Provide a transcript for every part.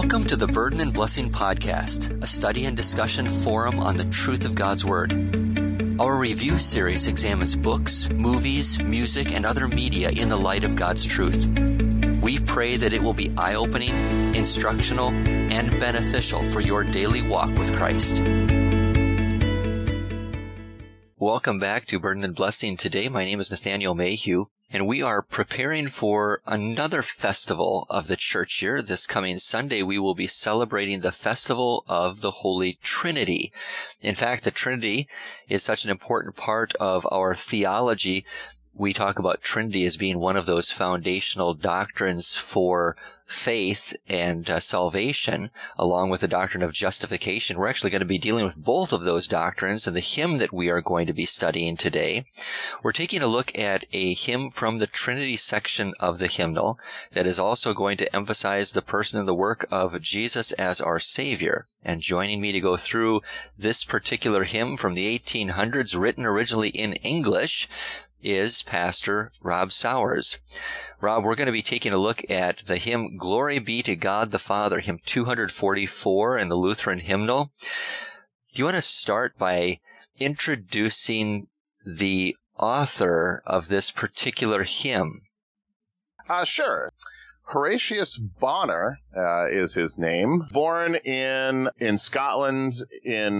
Welcome to the Burden and Blessing Podcast, a study and discussion forum on the truth of God's Word. Our review series examines books, movies, music, and other media in the light of God's truth. We pray that it will be eye-opening, instructional, and beneficial for your daily walk with Christ. Welcome back to Burden and Blessing. Today, my name is Nathaniel Mayhew, and we are preparing for another festival of the church year. This coming Sunday, we will be celebrating the Festival of the Holy Trinity. In fact, the Trinity is such an important part of our theology. We talk about Trinity as being one of those foundational doctrines for faith and salvation, along with the doctrine of justification. We're actually going to be dealing with both of those doctrines in the hymn that we are going to be studying today. We're taking a look at a hymn from the Trinity section of the hymnal that is also going to emphasize the person and the work of Jesus as our Savior. And joining me to go through this particular hymn from the 1800s, written originally in English, is Pastor Rob Sowers. Rob, we're going to be taking a look at the hymn Glory Be to God the Father, hymn 244 in the Lutheran hymnal. Do you want to start by introducing the author of this particular hymn? Sure. Horatius Bonar is his name. Born in Scotland in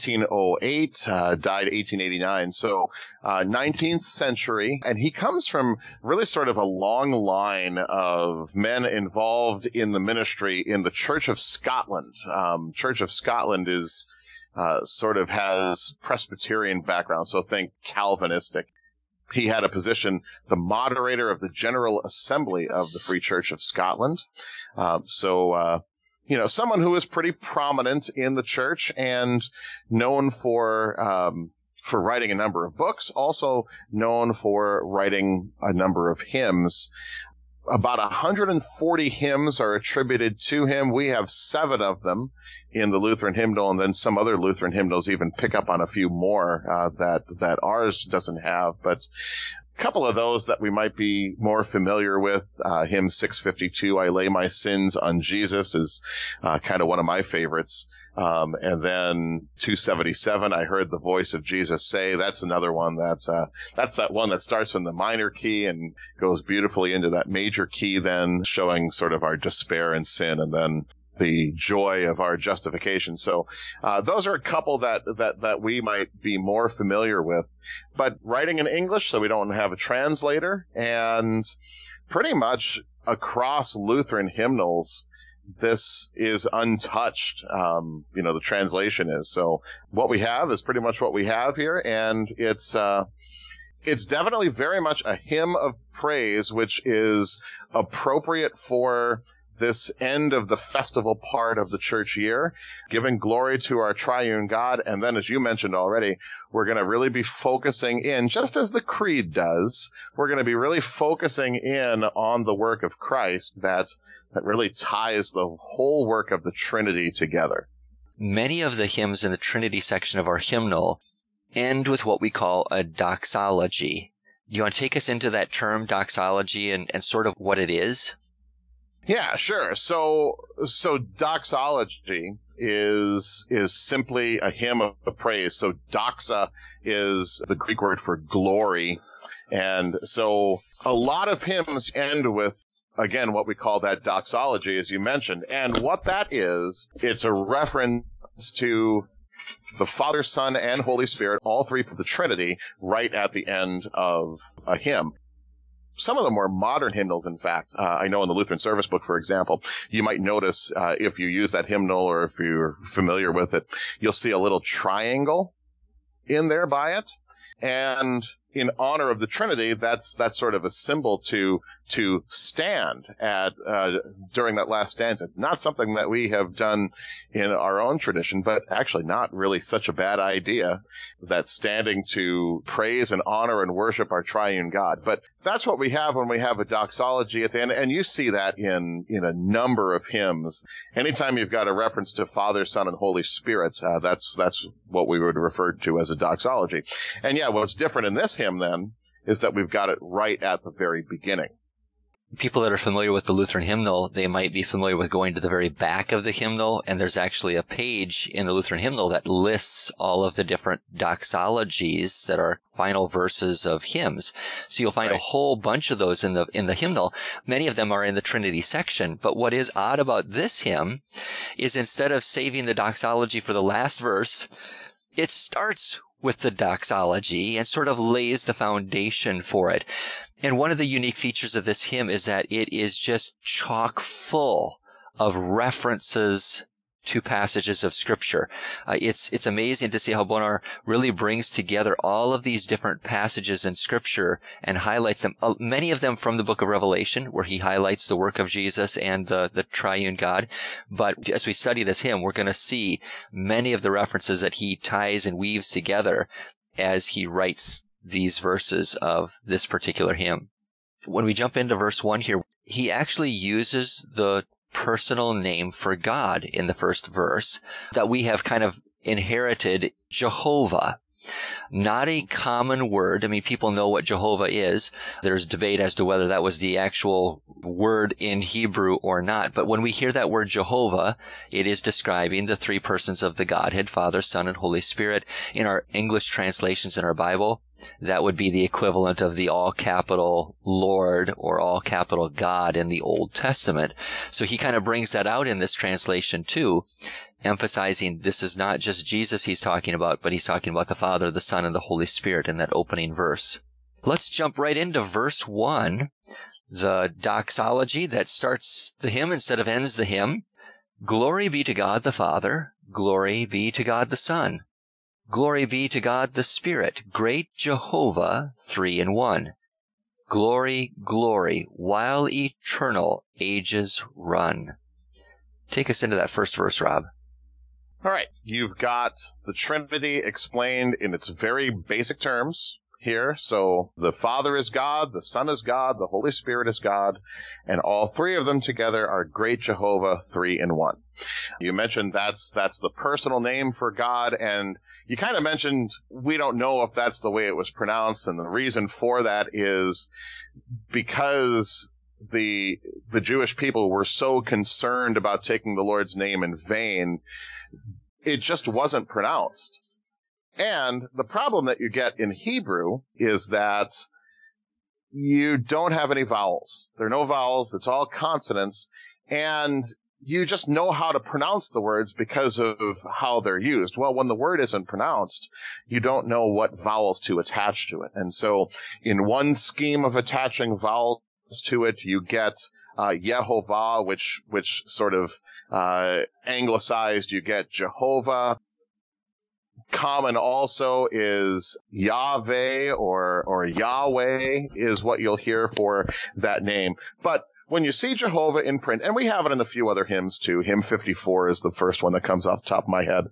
1808, died 1889. So 19th century. And he comes from really sort of a long line of men involved in the ministry in the Church of Scotland. Church of Scotland is sort of has Presbyterian background, so think Calvinistic. He had a position, the moderator of the General Assembly of the Free Church of Scotland. Someone who was pretty prominent in the church and known for writing a number of books, also known for writing a number of hymns. About 140 hymns are attributed to him. We have 7 of them in the Lutheran hymnal, and then some other Lutheran hymnals even pick up on a few more that ours doesn't have. But a couple of those that we might be more familiar with, hymn 652, I Lay My Sins on Jesus, is kind of one of my favorites. And then 277, I Heard the Voice of Jesus Say. That's another one that's that one that starts in the minor key and goes beautifully into that major key, then showing sort of our despair and sin and then the joy of our justification. So, those are a couple that we might be more familiar with, but writing in English, so we don't have a translator, and pretty much across Lutheran hymnals, this is untouched. The translation is. So what we have is pretty much what we have here. And it's definitely very much a hymn of praise, which is appropriate for this end of the festival part of the church year, giving glory to our triune God. And then, as you mentioned already, we're going to really be focusing in, just as the Creed does, we're going to be really focusing in on the work of Christ that really ties the whole work of the Trinity together. Many of the hymns in the Trinity section of our hymnal end with what we call a doxology. Do you want to take us into that term, doxology, and sort of what it is? Yeah, sure. So doxology is simply a hymn of praise. So doxa is the Greek word for glory. And so a lot of hymns end with, again, what we call that doxology, as you mentioned. And what that is, it's a reference to the Father, Son, and Holy Spirit, all three of the Trinity, right at the end of a hymn. Some of the more modern hymnals, in fact, I know in the Lutheran Service Book, for example, you might notice, if you use that hymnal or if you're familiar with it, you'll see a little triangle in there by it. And in honor of the Trinity, that's sort of a symbol to stand at during that last stanza. Not something that we have done in our own tradition, but actually not really such a bad idea, that standing to praise and honor and worship our triune God. But that's what we have when we have a doxology at the end, and you see that in a number of hymns. Anytime you've got a reference to Father, Son, and Holy Spirit, that's what we would refer to as a doxology. And yeah, what's different in this hymn then is that we've got it right at the very beginning. People that are familiar with the Lutheran hymnal, they might be familiar with going to the very back of the hymnal, and there's actually a page in the Lutheran hymnal that lists all of the different doxologies that are final verses of hymns. So you'll find a whole bunch of those in the hymnal. Many of them are in the Trinity section, but what is odd about this hymn is instead of saving the doxology for the last verse, it starts with the doxology and sort of lays the foundation for it. And one of the unique features of this hymn is that it is just chock full of references to passages of Scripture. It's amazing to see how Bonar really brings together all of these different passages in Scripture and highlights them, many of them from the book of Revelation, where he highlights the work of Jesus and the triune God. But as we study this hymn, we're going to see many of the references that he ties and weaves together as he writes these verses of this particular hymn. When we jump into verse 1 here, he actually uses the personal name for God in the first verse that we have kind of inherited, Jehovah. Not a common word. I mean, people know what Jehovah is. There's debate as to whether that was the actual word in Hebrew or not. But when we hear that word Jehovah, it is describing the three persons of the Godhead, Father, Son, and Holy Spirit. In our English translations in our Bible, that would be the equivalent of the all-capital Lord or all-capital God in the Old Testament. So he kind of brings that out in this translation too, emphasizing this is not just Jesus he's talking about, but he's talking about the Father, the Son, and the Holy Spirit in that opening verse. Let's jump right into verse 1, the doxology that starts the hymn instead of ends the hymn. Glory be to God the Father, glory be to God the Son. Glory be to God the Spirit, great Jehovah, 3 in 1. Glory, glory, while eternal ages run. Take us into that first verse, Rob. All right. You've got the Trinity explained in its very basic terms here. So the Father is God, the Son is God, the Holy Spirit is God, and all three of them together are great Jehovah, 3 in 1. You mentioned that's the personal name for God, and you kind of mentioned we don't know if that's the way it was pronounced, and the reason for that is because the Jewish people were so concerned about taking the Lord's name in vain, it just wasn't pronounced. And the problem that you get in Hebrew is that you don't have any vowels. There are no vowels. It's all consonants. And you just know how to pronounce the words because of how they're used. Well, when the word isn't pronounced, you don't know what vowels to attach to it. And so in one scheme of attaching vowels to it, you get Yehovah, which sort of anglicized, you get Jehovah. Common also is Yahweh or Yahweh is what you'll hear for that name. But when you see Jehovah in print, and we have it in a few other hymns too, hymn 54 is the first one that comes off the top of my head,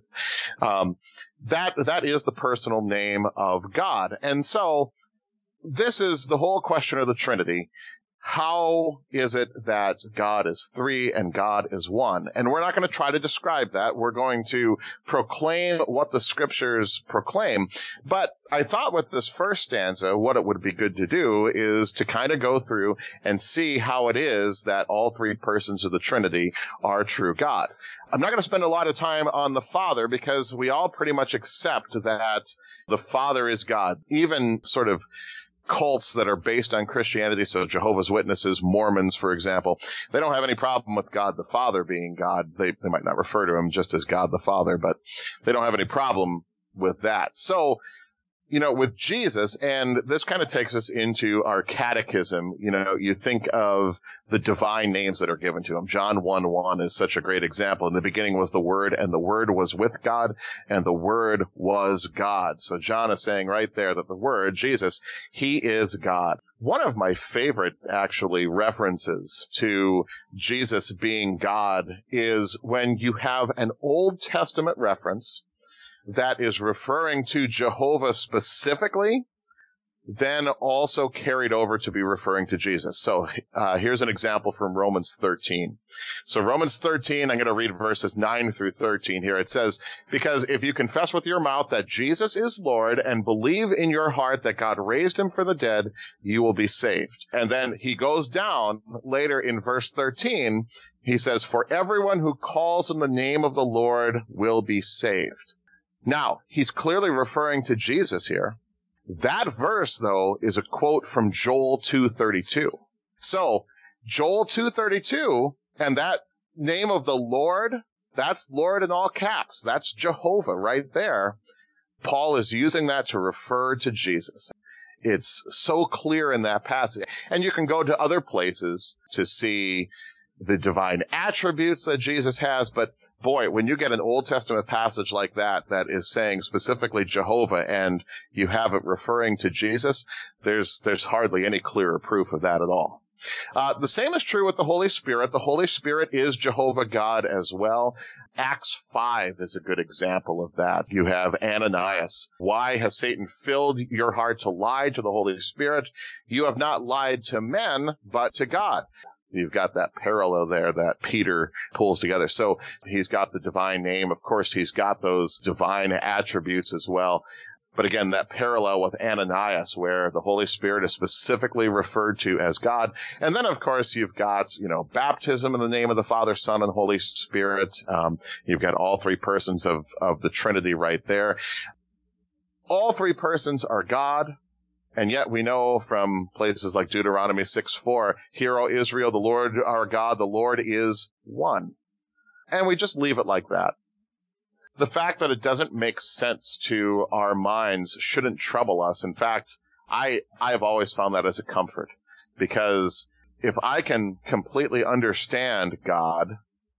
that is the personal name of God. And so this is the whole question of the Trinity. How is it that God is 3 and God is 1? And we're not going to try to describe that. We're going to proclaim what the Scriptures proclaim. But I thought with this first stanza, what it would be good to do is to kind of go through and see how it is that all three persons of the Trinity are true God. I'm not going to spend a lot of time on the Father because we all pretty much accept that the Father is God. Even sort of cults that are based on Christianity, so Jehovah's Witnesses, Mormons, for example, they don't have any problem with God the Father being God. They might not refer to him just as God the Father, but they don't have any problem with that. So, you know, with Jesus, and this kind of takes us into our catechism, you know, you think of the divine names that are given to him. John 1:1 is such a great example. In the beginning was the Word, and the Word was with God, and the Word was God. So John is saying right there that the Word, Jesus, he is God. One of my favorite, actually, references to Jesus being God is when you have an Old Testament reference that is referring to Jehovah specifically, then also carried over to be referring to Jesus. So here's an example from Romans 13. So Romans 13, I'm going to read verses 9 through 13 here. It says, because if you confess with your mouth that Jesus is Lord and believe in your heart that God raised him for the dead, you will be saved. And then he goes down later in verse 13. He says, for everyone who calls on the name of the Lord will be saved. Now, he's clearly referring to Jesus here. That verse, though, is a quote from Joel 2:32. So, Joel 2:32, and that name of the Lord, that's Lord in all caps. That's Jehovah right there. Paul is using that to refer to Jesus. It's so clear in that passage. And you can go to other places to see the divine attributes that Jesus has, but boy, when you get an Old Testament passage like that is saying specifically Jehovah and you have it referring to Jesus, there's hardly any clearer proof of that at all. The same is true with the Holy Spirit. The Holy Spirit is Jehovah God as well. Acts 5 is a good example of that. You have Ananias. Why has Satan filled your heart to lie to the Holy Spirit? You have not lied to men, but to God. You've got that parallel there that Peter pulls together. So he's got the divine name. Of course, he's got those divine attributes as well. But again, that parallel with Ananias where the Holy Spirit is specifically referred to as God. And then, of course, you've got, baptism in the name of the Father, Son, and Holy Spirit. You've got all three persons of the Trinity right there. All three persons are God. And yet we know from places like Deuteronomy 6:4, hear, O Israel, the Lord our God, the Lord is one. And we just leave it like that. The fact that it doesn't make sense to our minds shouldn't trouble us. In fact, I've always found that as a comfort. Because if I can completely understand God,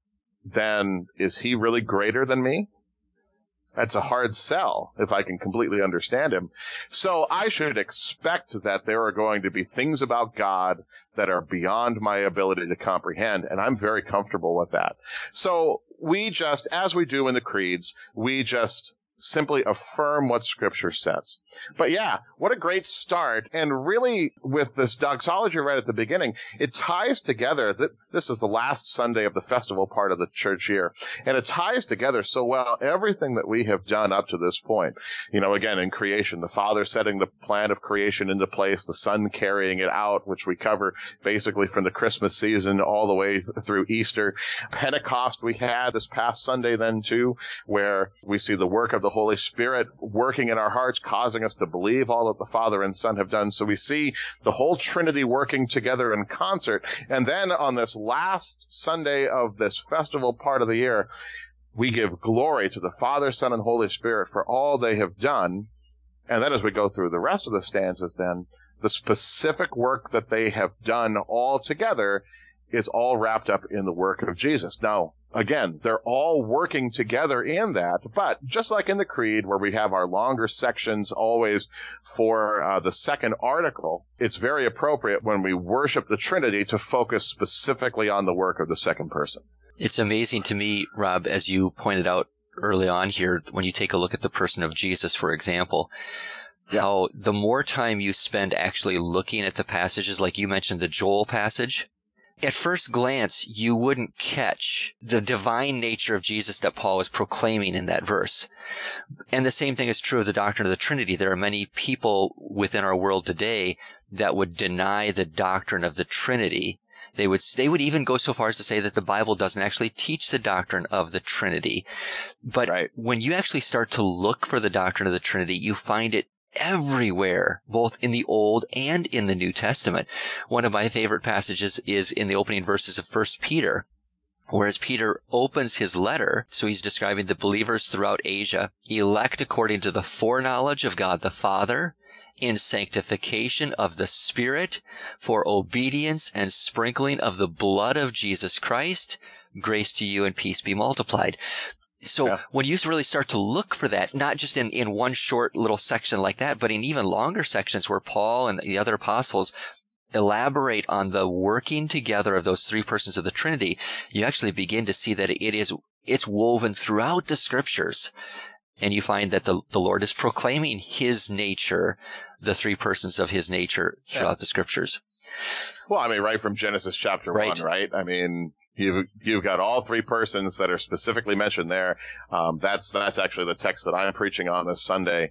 then is he really greater than me? That's a hard sell if I can completely understand him. So I should expect that there are going to be things about God that are beyond my ability to comprehend, and I'm very comfortable with that. So we just, as we do in the creeds, we just simply affirm what Scripture says. But yeah, what a great start. And really, with this doxology right at the beginning, it ties together that this is the last Sunday of the festival part of the church year. And it ties together so well everything that we have done up to this point. Again, in creation, the Father setting the plan of creation into place, the Son carrying it out, which we cover basically from the Christmas season all the way through Easter. Pentecost we had this past Sunday then too, where we see the work of the Holy Spirit working in our hearts, causing us to believe all that the Father and Son have done. So we see the whole Trinity working together in concert. And then on this last Sunday of this festival part of the year, we give glory to the Father, Son, and Holy Spirit for all they have done. And then as we go through the rest of the stanzas, then the specific work that they have done all together is all wrapped up in the work of Jesus. Now, again, they're all working together in that, but just like in the Creed, where we have our longer sections always for the second article, it's very appropriate when we worship the Trinity to focus specifically on the work of the second person. It's amazing to me, Rob, as you pointed out early on here, when you take a look at the person of Jesus, for example, how the more time you spend actually looking at the passages, like you mentioned the Joel passage, at first glance, you wouldn't catch the divine nature of Jesus that Paul is proclaiming in that verse. And the same thing is true of the doctrine of the Trinity. There are many people within our world today that would deny the doctrine of the Trinity. They would even go so far as to say that the Bible doesn't actually teach the doctrine of the Trinity. But when you actually start to look for the doctrine of the Trinity, you find it everywhere, both in the Old and in the New Testament. One of my favorite passages is in the opening verses of 1 Peter, whereas Peter opens his letter, so he's describing the believers throughout Asia, elect according to the foreknowledge of God the Father, in sanctification of the Spirit, for obedience and sprinkling of the blood of Jesus Christ, grace to you and peace be multiplied. So when you really start to look for that, not just in one short little section like that, but in even longer sections where Paul and the other apostles elaborate on the working together of those three persons of the Trinity, you actually begin to see that it's woven throughout the Scriptures. And you find that the Lord is proclaiming his nature, the three persons of his nature throughout the scriptures. Well, I mean, right from Genesis chapter 1, right? I mean, you've got all three persons that are specifically mentioned there. That's actually the text that I'm preaching on this Sunday,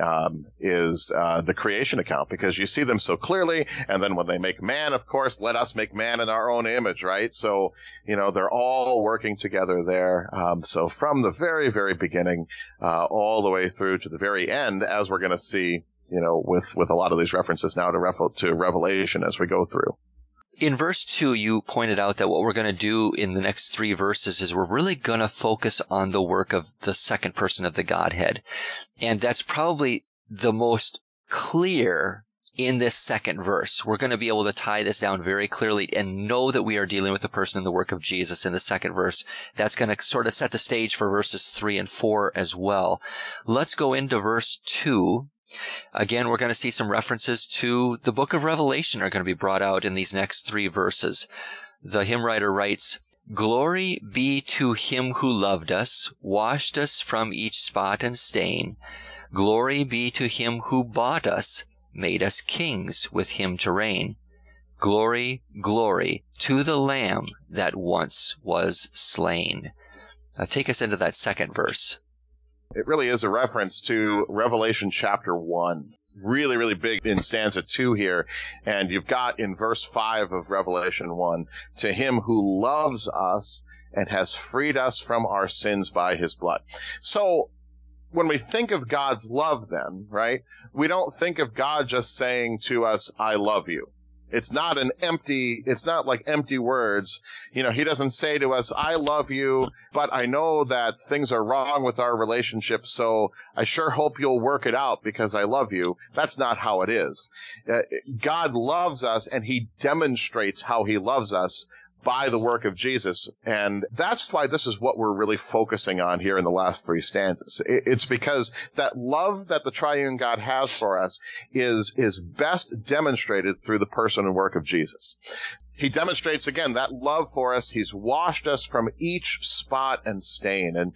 is the creation account, because you see them so clearly. And then when they make man, of course, let us make man in our own image, right? So, they're all working together there. So from the very, very beginning, all the way through to the very end, as we're going to see, with a lot of these references now to Revelation as we go through. In verse 2, you pointed out that what we're going to do in the next 3 verses is we're really going to focus on the work of the second person of the Godhead. And that's probably the most clear in this second verse. We're going to be able to tie this down very clearly and know that we are dealing with the person and the work of Jesus in the second verse. That's going to sort of set the stage for verses 3 and 4 as well. Let's go into verse 2. Again, we're going to see some references to the book of Revelation are going to be brought out in these next 3 verses. The hymn writer writes, "Glory be to him who loved us, washed us from each spot and stain. Glory be to him who bought us, made us kings with him to reign. Glory, glory to the Lamb that once was slain." Take us into that second verse. It really is a reference to Revelation chapter 1. Really, really big in stanza 2 here. And you've got in verse 5 of Revelation 1, "To him who loves us and has freed us from our sins by his blood." So when we think of God's love then, right, we don't think of God just saying to us, "I love you." It's not like empty words. He doesn't say to us, "I love you, but I know that things are wrong with our relationship, so I sure hope you'll work it out because I love you." That's not how it is. God loves us, and he demonstrates how he loves us by the work of Jesus. And that's why this is what we're really focusing on here in the last 3 stanzas. It's because that love that the triune God has for us is best demonstrated through the person and work of Jesus. He demonstrates, again, that love for us. He's washed us from each spot and stain. And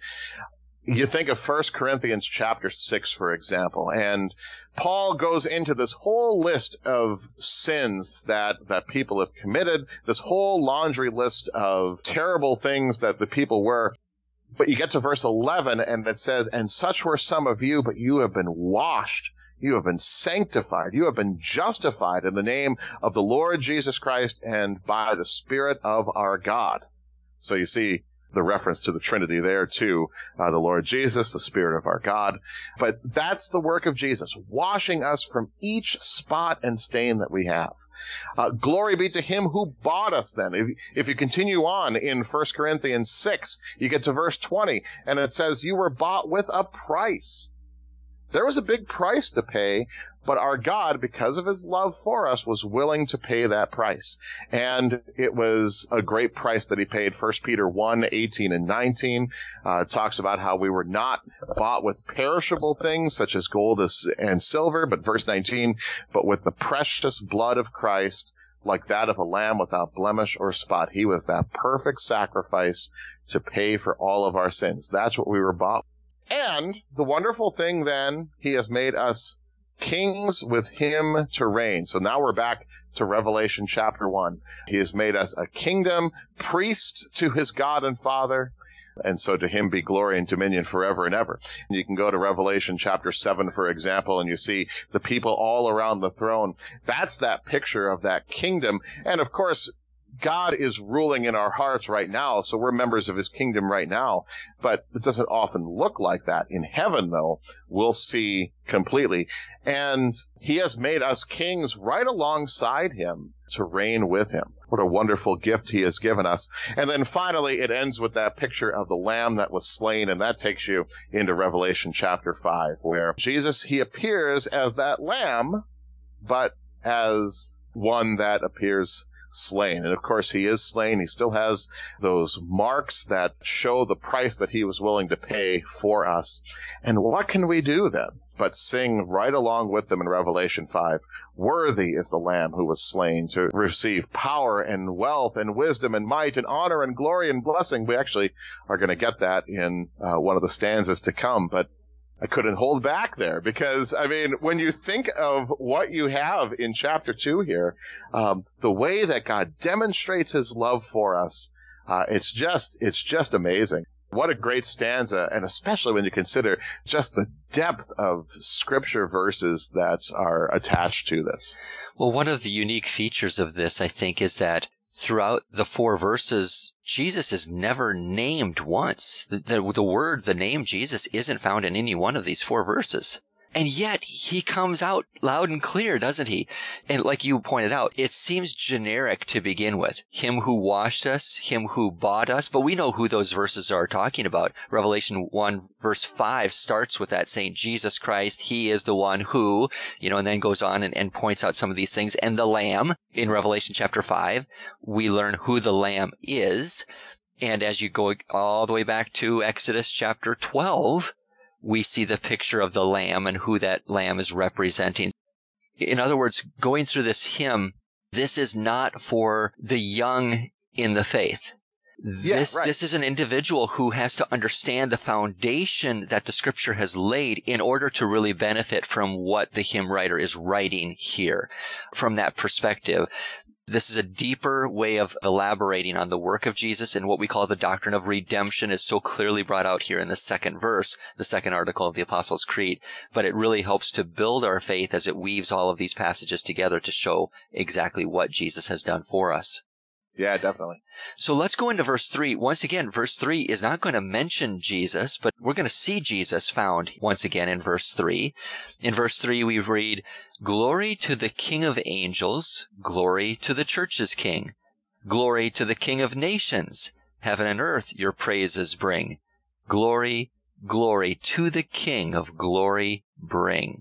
you think of 1 Corinthians chapter 6, for example, and Paul goes into this whole list of sins that people have committed, this whole laundry list of terrible things that the people were. But you get to verse 11, and it says, "And such were some of you, but you have been washed, you have been sanctified, you have been justified in the name of the Lord Jesus Christ and by the Spirit of our God." So you see the reference to the Trinity there too, the Lord Jesus, the Spirit of our God. But that's the work of Jesus, washing us from each spot and stain that we have. Glory be to him who bought us then. If you continue on in 1 Corinthians 6, you get to verse 20, and it says, "You were bought with a price." There was a big price to pay, but our God, because of his love for us, was willing to pay that price. And it was a great price that he paid. 1 Peter 1:18 and 19 talks about how we were not bought with perishable things such as gold and silver, but verse 19, "But with the precious blood of Christ, like that of a lamb without blemish or spot." He was that perfect sacrifice to pay for all of our sins. That's what we were bought. And the wonderful thing then, he has made us kings with him to reign. So now we're back to Revelation chapter 1. He has made us a kingdom, priest to his God and Father, and so to him be glory and dominion forever and ever. And you can go to Revelation chapter 7, for example, and you see the people all around the throne. That's that picture of that kingdom. And of course, God is ruling in our hearts right now, so we're members of his kingdom right now, but it doesn't often look like that. In heaven, though, we'll see completely. And he has made us kings right alongside him to reign with him. What a wonderful gift he has given us. And then finally, it ends with that picture of the Lamb that was slain, and that takes you into Revelation chapter 5, where Jesus, he appears as that Lamb, but as one that appears slain. And of course, he is slain. He still has those marks that show the price that he was willing to pay for us. And what can we do then but sing right along with them in Revelation 5? "Worthy is the Lamb who was slain to receive power and wealth and wisdom and might and honor and glory and blessing." We actually are going to get that in one of the stanzas to come. But I couldn't hold back there because, I mean, when you think of what you have in chapter 2 here, the way that God demonstrates his love for us, it's just amazing. What a great stanza, and especially when you consider just the depth of scripture verses that are attached to this. Well, one of the unique features of this, I think, is that throughout the 4 verses, Jesus is never named once. The name Jesus isn't found in any one of these 4 verses. And yet he comes out loud and clear, doesn't he? And like you pointed out, it seems generic to begin with. Him who washed us, him who bought us, but we know who those verses are talking about. Revelation 1 verse 5 starts with that saying, Jesus Christ, he is the one who, and then goes on and points out some of these things. And the Lamb in Revelation chapter 5, we learn who the Lamb is. And as you go all the way back to Exodus chapter 12, we see the picture of the Lamb and who that Lamb is representing. In other words, going through this hymn, this is not for the young in the faith. This is an individual who has to understand the foundation that the Scripture has laid in order to really benefit from what the hymn writer is writing here. From that perspective, this is a deeper way of elaborating on the work of Jesus, and what we call the doctrine of redemption is so clearly brought out here in the second verse, the second article of the Apostles' Creed. But it really helps to build our faith as it weaves all of these passages together to show exactly what Jesus has done for us. Yeah, definitely. So let's go into verse 3. Once again, verse 3 is not going to mention Jesus, but we're going to see Jesus found once again in verse 3. In verse 3, we read, "Glory to the King of angels, glory to the church's King. Glory to the King of nations, heaven and earth your praises bring. Glory, glory to the King of glory bring."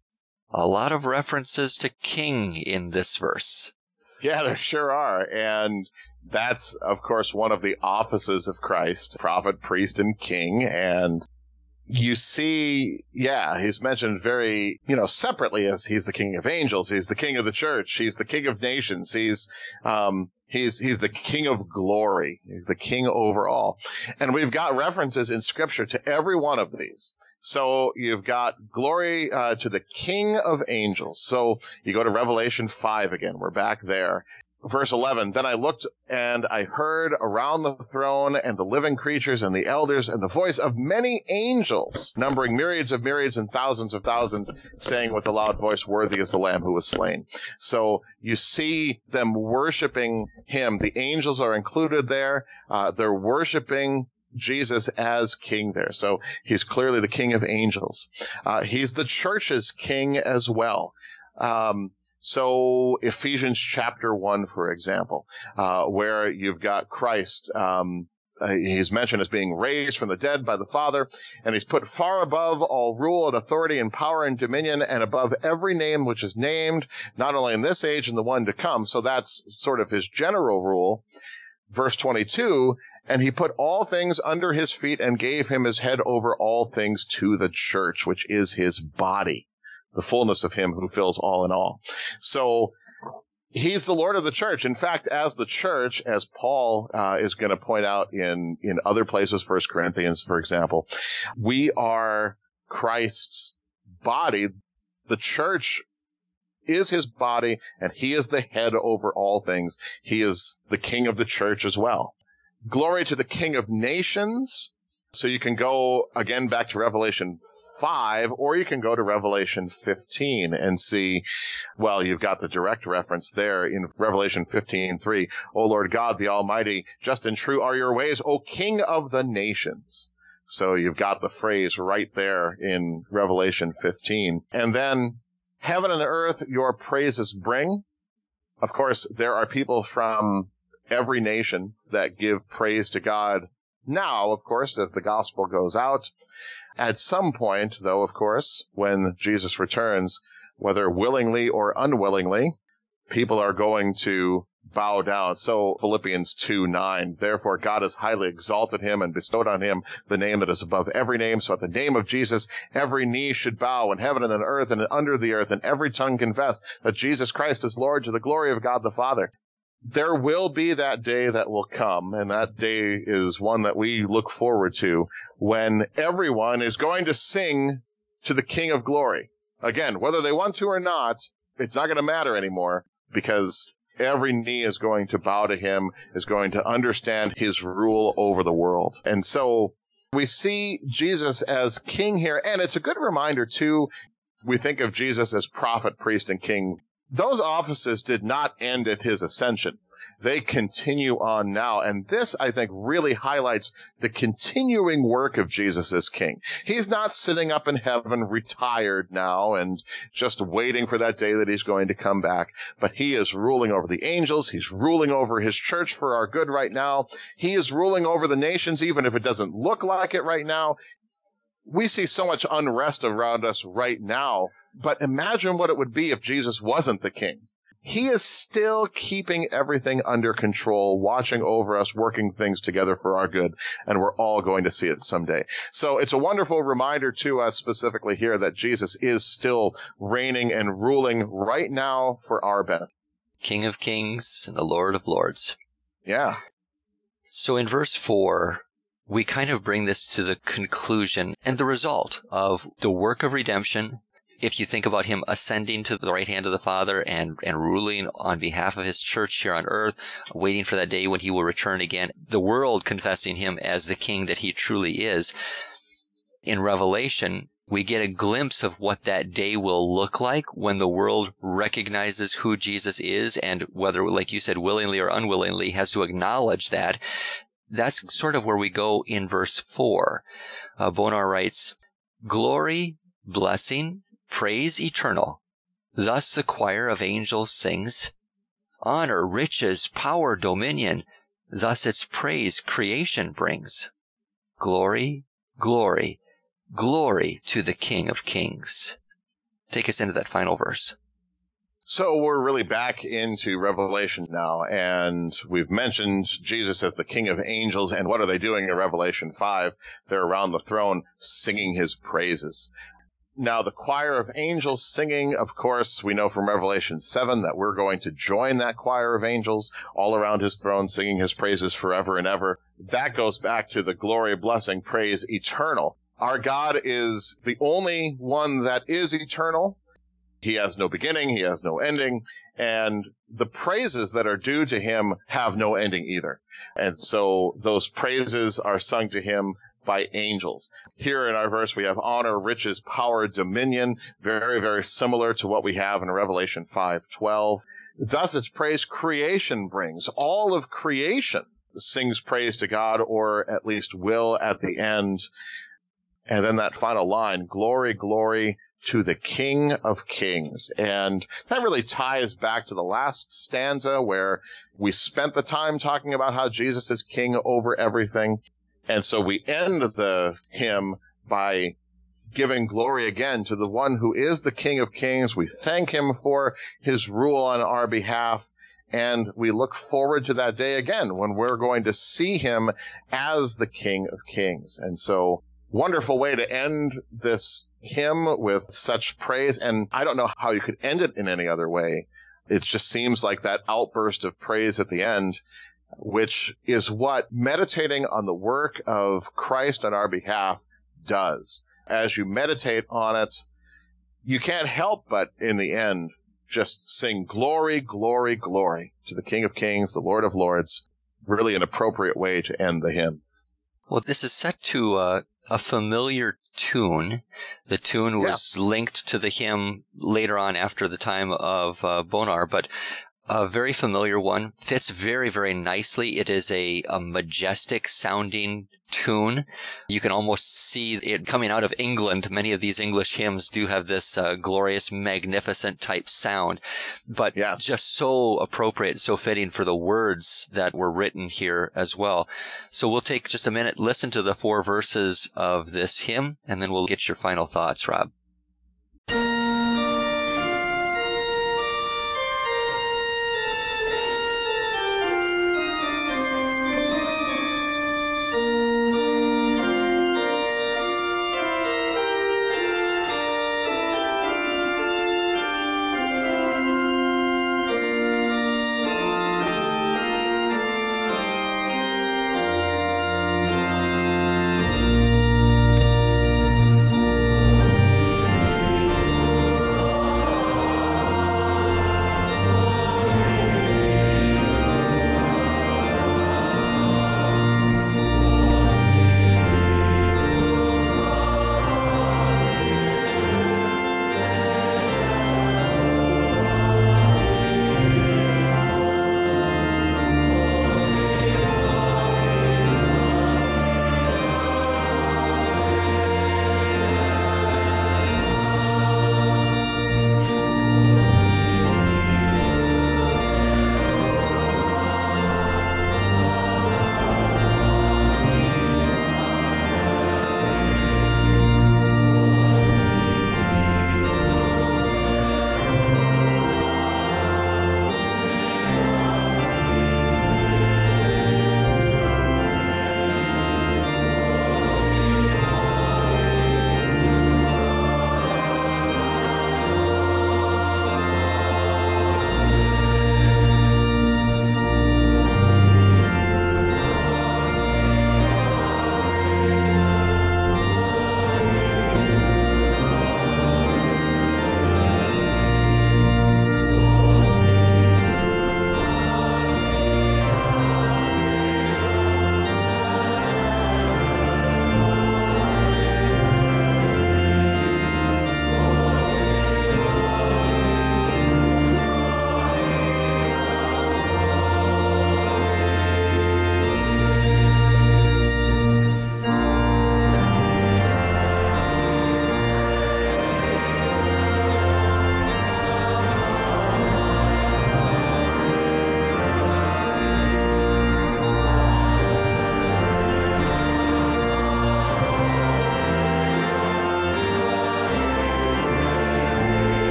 A lot of references to king in this verse. Yeah, there sure are. And that's, of course, one of the offices of Christ, prophet, priest, and king. And you see, he's mentioned very, separately as he's the King of angels. He's the King of the church. He's the King of nations. He's the King of glory. He's the King over all. And we've got references in Scripture to every one of these. So you've got glory to the King of angels. So you go to Revelation 5 again. We're back there. Verse 11, "Then I looked and I heard around the throne and the living creatures and the elders and the voice of many angels, numbering myriads of myriads and thousands of thousands, saying with a loud voice, 'Worthy is the Lamb who was slain.'" So you see them worshiping him. The angels are included there. They're worshiping Jesus as king there. So he's clearly the King of angels. He's the church's king as well. So Ephesians chapter 1, for example, where you've got Christ, he's mentioned as being raised from the dead by the Father, and he's put far above all rule and authority and power and dominion and above every name which is named, not only in this age and the one to come. So that's sort of his general rule. Verse 22, "And he put all things under his feet and gave him his head over all things to the church, which is his body, the fullness of him who fills all in all." So he's the Lord of the church. In fact, as the church, as Paul is going to point out in other places, 1 Corinthians, for example, we are Christ's body. The church is his body, and he is the head over all things. He is the King of the church as well. Glory to the King of nations. So you can go again back to Revelation 5, or you can go to Revelation 15 and see, well, you've got the direct reference there in Revelation 15:3. "O Lord God, the Almighty, just and true are your ways, O King of the nations." So you've got the phrase right there in Revelation 15. And then, "Heaven and earth your praises bring." Of course, there are people from every nation that give praise to God now, of course, as the gospel goes out. At some point, though, of course, when Jesus returns, whether willingly or unwillingly, people are going to bow down. So Philippians 2:9, "Therefore God has highly exalted him and bestowed on him the name that is above every name. So at the name of Jesus, every knee should bow in heaven and on earth and under the earth, and every tongue confess that Jesus Christ is Lord, to the glory of God the Father." there will be that day that will come, and that day is one that we look forward to, when everyone is going to sing to the King of Glory. Again, whether they want to or not, it's not going to matter anymore, because every knee is going to bow to him, is going to understand his rule over the world. And so we see Jesus as king here, and it's a good reminder, too. We think of Jesus as prophet, priest, and king. Those offices did not end at his ascension. They continue on now, and this, I think, really highlights the continuing work of Jesus as king. He's not sitting up in heaven retired now and just waiting for that day that he's going to come back, but he is ruling over the angels. He's ruling over his church for our good right now. He is ruling over the nations, even if it doesn't look like it right now. We see so much unrest around us right now, but imagine what it would be if Jesus wasn't the king. He is still keeping everything under control, watching over us, working things together for our good, and we're all going to see it someday. So it's a wonderful reminder to us specifically here that Jesus is still reigning and ruling right now for our benefit. King of Kings and the Lord of Lords. Yeah. So in verse 4, we kind of bring this to the conclusion and the result of the work of redemption. If you think about him ascending to the right hand of the Father and ruling on behalf of his church here on earth, waiting for that day when he will return again, the world confessing him as the king that he truly is. In Revelation, we get a glimpse of what that day will look like when the world recognizes who Jesus is, and whether, like you said, willingly or unwillingly, has to acknowledge that. That's sort of where we go in verse 4. Bonar writes, "Glory, blessing, praise eternal. Thus the choir of angels sings. Honor, riches, power, dominion. Thus its praise creation brings. Glory, glory, glory to the King of Kings." Take us into that final verse. So we're really back into Revelation now, and we've mentioned Jesus as the King of Angels, and what are they doing in Revelation 5? They're around the throne singing his praises. Now, the choir of angels singing, of course, we know from Revelation 7 that we're going to join that choir of angels all around his throne, singing his praises forever and ever. That goes back to the glory, blessing, praise eternal. Our God is the only one that is eternal. He has no beginning, he has no ending, and the praises that are due to him have no ending either. And so those praises are sung to him by angels. Here in our verse, we have honor, riches, power, dominion, very, very similar to what we have in Revelation 5:12. Thus its praise creation brings. All of creation sings praise to God, or at least will at the end. And then that final line, glory, glory to the King of Kings. And that really ties back to the last stanza where we spent the time talking about how Jesus is king over everything. And so we end the hymn by giving glory again to the one who is the King of Kings. We thank him for his rule on our behalf, and we look forward to that day again when we're going to see him as the King of Kings. And so, wonderful way to end this hymn with such praise, and I don't know how you could end it in any other way. It just seems like that outburst of praise at the end, which is what meditating on the work of Christ on our behalf does. As you meditate on it, you can't help but, in the end, just sing glory, glory, glory to the King of Kings, the Lord of Lords. Really an appropriate way to end the hymn. Well, this is set to a familiar tune. The tune was linked to the hymn later on after the time of Bonar, but a very familiar one. Fits very, very nicely. It is a majestic sounding tune. You can almost see it coming out of England. Many of these English hymns do have this glorious, magnificent type sound, but just so appropriate, so fitting for the words that were written here as well. So we'll take just a minute, listen to the 4 verses of this hymn, and then we'll get your final thoughts, Rob.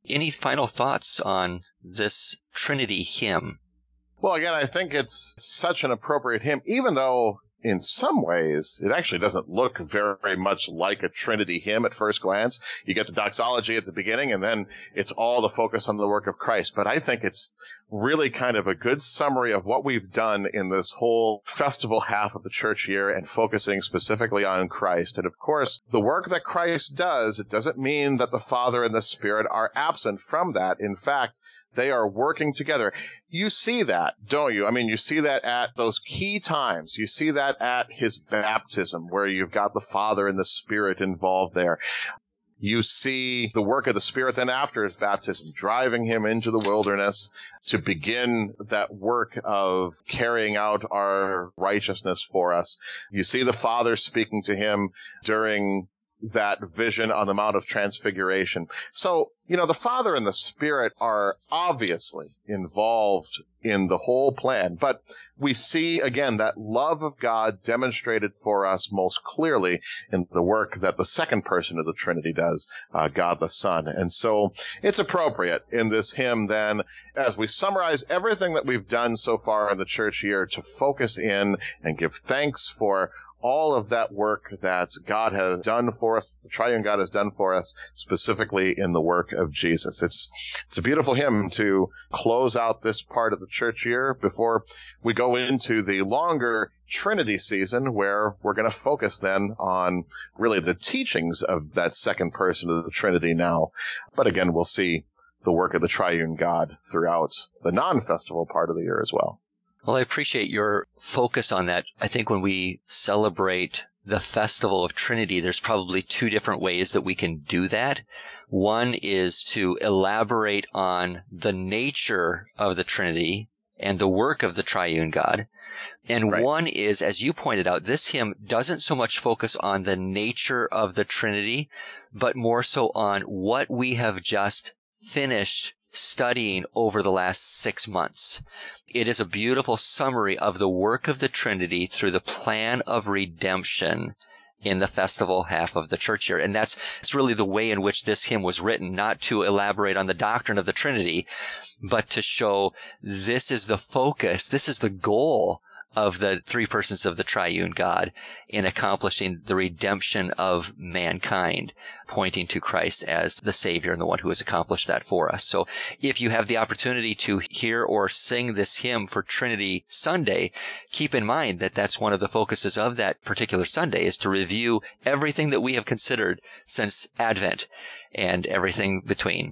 Any final thoughts on this Trinity hymn? Well, again, I think it's such an appropriate hymn, even though in some ways it actually doesn't look very much like a Trinity hymn at first glance. You get the doxology at the beginning, and then it's all the focus on the work of Christ. But I think it's really kind of a good summary of what we've done in this whole festival half of the church year, and focusing specifically on Christ. And of course, the work that Christ does, it doesn't mean that the Father and the Spirit are absent from that. In fact, they are working together. You see that, don't you? I mean, you see that at those key times. You see that at his baptism, where you've got the Father and the Spirit involved there. You see the work of the Spirit then after his baptism, driving him into the wilderness to begin that work of carrying out our righteousness for us. You see the Father speaking to him during that vision on the Mount of Transfiguration. So, the Father and the Spirit are obviously involved in the whole plan, but we see, again, that love of God demonstrated for us most clearly in the work that the second person of the Trinity does, God the Son. And so it's appropriate in this hymn then, as we summarize everything that we've done so far in the church year, to focus in and give thanks for all of that work that God has done for us, the triune God has done for us, specifically in the work of Jesus. It's a beautiful hymn to close out this part of the church year before we go into the longer Trinity season, where we're going to focus then on really the teachings of that second person of the Trinity now. But again, we'll see the work of the triune God throughout the non-festival part of the year as well. Well, I appreciate your focus on that. I think when we celebrate the Festival of Trinity, there's probably two different ways that we can do that. One is to elaborate on the nature of the Trinity and the work of the triune God. And right. One is, as you pointed out, this hymn doesn't so much focus on the nature of the Trinity, but more so on what we have just finished studying over the last 6 months. It is a beautiful summary of the work of the Trinity through the plan of redemption in the festival half of the church year. And that's really the way in which this hymn was written, not to elaborate on the doctrine of the Trinity, but to show this is the focus, this is the goal of the three persons of the triune God in accomplishing the redemption of mankind, pointing to Christ as the Savior and the one who has accomplished that for us. So if you have the opportunity to hear or sing this hymn for Trinity Sunday, keep in mind that that's one of the focuses of that particular Sunday, is to review everything that we have considered since Advent and everything between.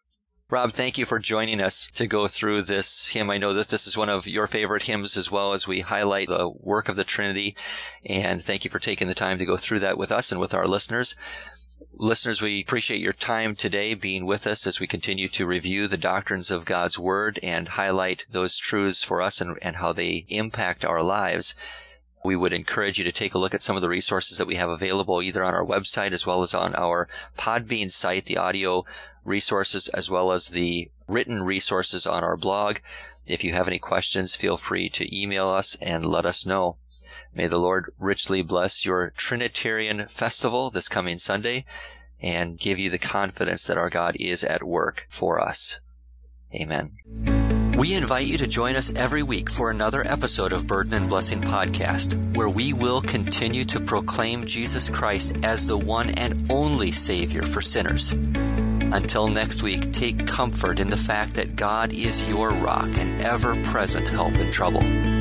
Rob, thank you for joining us to go through this hymn. I know that this is one of your favorite hymns as well, as we highlight the work of the Trinity. And thank you for taking the time to go through that with us and with our listeners. Listeners, we appreciate your time today being with us as we continue to review the doctrines of God's Word and highlight those truths for us and how they impact our lives. We would encourage you to take a look at some of the resources that we have available either on our website as well as on our Podbean site, the audio resources as well as the written resources on our blog. If you have any questions, feel free to email us and let us know. May the Lord richly bless your Trinitarian festival this coming Sunday and give you the confidence that our God is at work for us. Amen. We invite you to join us every week for another episode of Burden and Blessing Podcast, where we will continue to proclaim Jesus Christ as the one and only Savior for sinners. Until next week, take comfort in the fact that God is your rock and ever-present help in trouble.